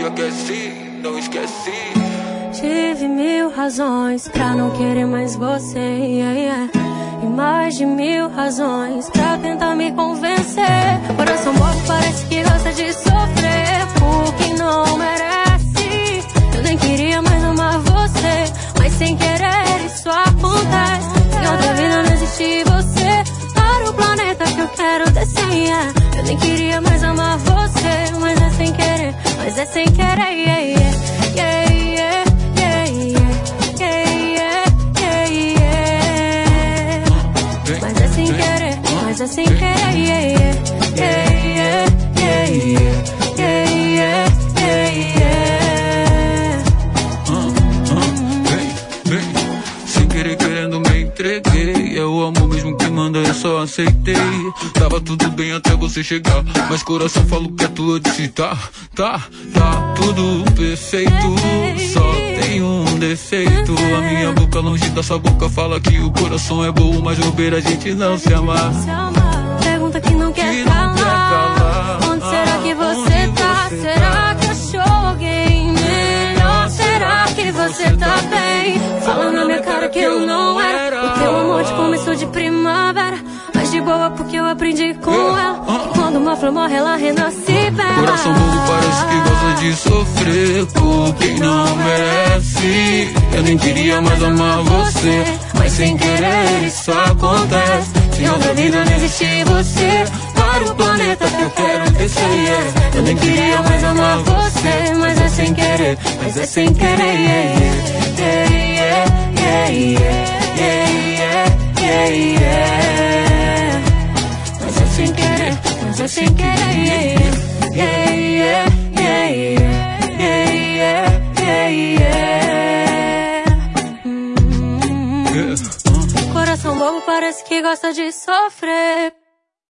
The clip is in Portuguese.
te aqueci, não esqueci. Tive 1000 razões pra não querer mais você, e mais de 1000 razões pra tentar me convencer. Coração bobo parece que gosta de sofrer por quem não merece. Eu nem queria mais amar você, mas sem querer isso acontece. Em outra vida não existe você, para o planeta que eu quero descer. Eu nem queria mais amar você, mas é sem querer, mas é sem querer, yeah, yeah, yeah, yeah. Mas é sem querer, mas é sem querer, yeah, yeah, yeah, yeah, yeah, yeah, yeah, yeah, yeah. Vem, sem querer querendo me entreguei. É o amor mesmo que manda, eu só aceitei. Tava tudo bem até você chegar, mas coração falou que é tua de si. Tá tudo perfeito, só tem um defeito. A minha boca longe da sua boca fala que o coração é bom, mas bobeira a gente não se ama. Pergunta que não quer calar. Onde será que você tá? Será que achou alguém melhor? Será que você tá bem? Fala na minha cara que eu não era. O teu amor te começou de primavera, mas de boa porque eu aprendi com ela que quando uma flor morre ela renasce bela. Coração bobo parece que gosta de sofrer por quem não merece. Eu nem queria mais amar você, mas sem querer isso acontece. Se outra vida não existe você, para o planeta que eu quero descer. Eu nem queria mais amar você, mas é sem querer, mas é sem querer, yeah, yeah, yeah, yeah, yeah, yeah, yeah. Mas é sem querer, mas é sem querer, yeah, yeah, yeah, yeah, yeah, yeah, yeah. Coração bobo parece que gosta de sofrer.